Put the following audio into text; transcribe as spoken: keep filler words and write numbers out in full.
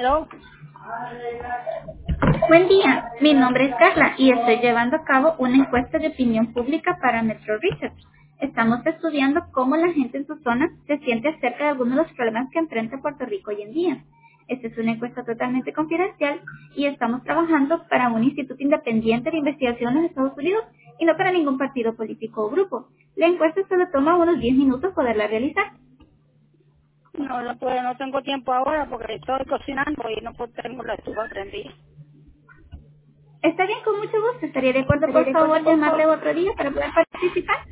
Hello. Buen día, mi nombre es Carla y estoy llevando a cabo una encuesta de opinión pública para Metro Research. Estamos estudiando cómo la gente en su zona se siente acerca de algunos de los problemas que enfrenta Puerto Rico hoy en día. Esta es una encuesta totalmente confidencial y estamos trabajando para un instituto independiente de investigación en los Estados Unidos y no para ningún partido político o grupo. La encuesta solo toma unos diez minutos poderla realizar. No, no puedo, no tengo tiempo ahora porque estoy cocinando y no puedo- tengo la estufa prendida. Está bien, con mucho gusto. Estaría de acuerdo, ¿Estaría por de acuerdo, favor, por llamarle favor? otro día para poder participar.